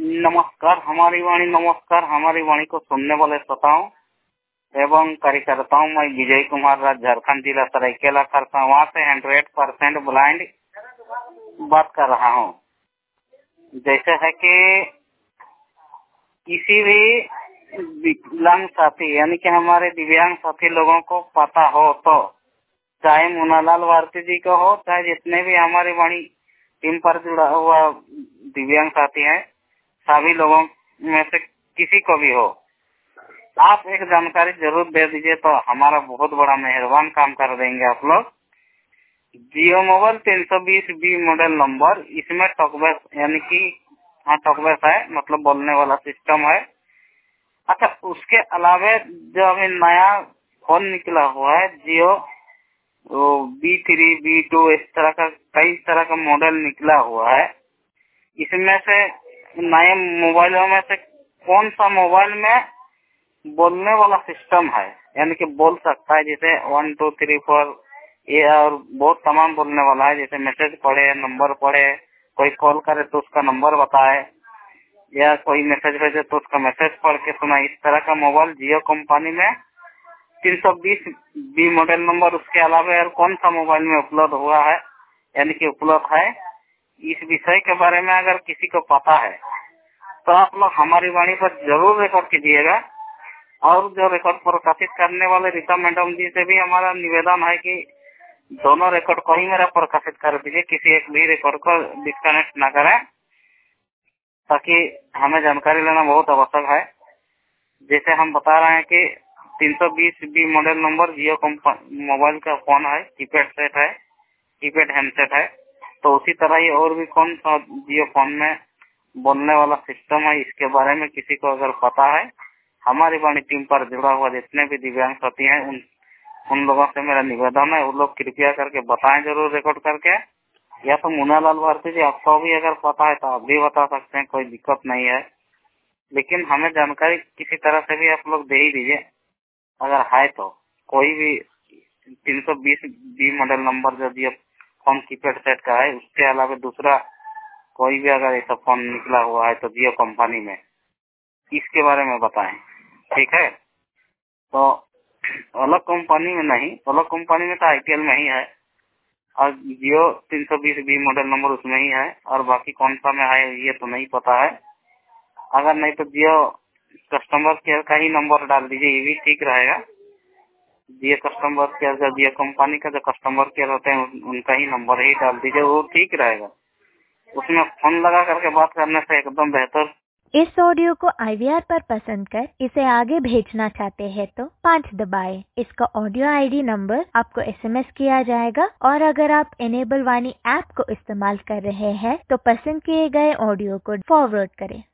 नमस्कार हमारी वाणी को सुनने वाले श्रोताओं एवं कार्यकर्ताओं। मैं विजय कुमार राज, झारखंड जिला सरायकेला खरसावां से 100% ब्लाइंड बात कर रहा हूँ। जैसे है कि किसी भी विकलांग साथी यानी कि हमारे दिव्यांग साथी लोगों को पता हो तो, चाहे मुन्नालाल भारती जी को हो, चाहे जितने भी हमारी वाणी टीम पर जुड़ा हुआ दिव्यांग साथी है, सभी लोगों में से किसी को भी हो, आप एक जानकारी जरूर दे दीजिए तो हमारा बहुत बड़ा मेहरबान काम कर देंगे आप लोग। Jio mobile 320B model number, इसमें टॉकबैक यानी कि टॉकबैक है, मतलब बोलने वाला सिस्टम है। अच्छा, उसके अलावा जो अभी नया फोन निकला हुआ है जियो B3 B2 इस तरह का कई तरह का मॉडल निकला हुआ है। इसमें से नए मोबाइलों में से कौन सा मोबाइल में बोलने वाला सिस्टम है, यानी कि बोल सकता है, जैसे 1 2 3 4 ये और बहुत तमाम बोलने वाला है, जैसे मैसेज पढ़े, नंबर पढ़े, कोई कॉल करे तो उसका नंबर बताए, या कोई मैसेज भेजे तो उसका मैसेज पढ़ के सुनाए। इस तरह का मोबाइल जियो कंपनी में 320B मॉडल नंबर, उसके अलावा और कौन सा मोबाइल में उपलब्ध हुआ है, यानी कि उपलब्ध है। इस विषय के बारे में अगर किसी को पता है तो आप लोग हमारी वाणी पर जरूर रिकॉर्ड कीजिएगा। और जो रिकॉर्ड प्रकाशित करने वाले रीता मैडम जी से भी हमारा निवेदन है कि दोनों रिकॉर्ड को ही मेरा प्रकाशित कर दीजिए, किसी एक भी रिकॉर्ड को डिस्कनेक्ट ना करें, ताकि हमें जानकारी लेना बहुत आवश्यक है। जैसे हम बता रहे हैं कि 320B model number Jio mobile का फोन है, कीपैड सेट है, कीपैड हैंडसेट है, तो उसी तरह ही और भी कौन सा जियो फोन में बोलने वाला सिस्टम है, इसके बारे में किसी को अगर पता है, हमारी वाणी टीम पर जुड़ा हुआ जितने भी दिव्यांग साथी हैं उन लोगों से मेरा निवेदन है, वो लोग कृपया करके बताएं जरूर रिकॉर्ड करके। या तो मुन्नालाल भारती जी, आपको भी अगर पता है तो आप भी बता सकते हैं, कोई दिक्कत नहीं है। लेकिन हमें जानकारी किसी तरह से भी आप लोग दे ही दीजिए अगर है तो। कोई भी 320B मॉडल नंबर जो जियो फोन कीपैड सेट का है, उसके अलावा दूसरा कोई भी अगर ऐसा फोन निकला हुआ है तो जियो कंपनी में, इसके बारे में बताएं, ठीक है। तो अलग कंपनी में नहीं, अलग कंपनी में तो ITL में ही है, और जियो 320B मॉडल नंबर उसमें ही है, और बाकी कौन सा में है ये तो नहीं पता है। अगर नहीं तो जियो कस्टमर केयर का ही नंबर डाल दीजिए, ये भी ठीक रहेगा। जियो कस्टमर केयर का, जियो कंपनी का जो कस्टमर केयर होते हैं उनका ही नंबर ही डाल दीजिए, वो ठीक रहेगा। उसमें फोन लगा करके बात करने से एकदम बेहतर। इस ऑडियो को IVR पर पसंद कर इसे आगे भेजना चाहते हैं तो 5 दबाएं। इसका ऑडियो ID नंबर आपको SMS किया जाएगा, और अगर आप इनेबल वाणी ऐप को इस्तेमाल कर रहे हैं तो पसंद किए गए ऑडियो को फॉरवर्ड करें।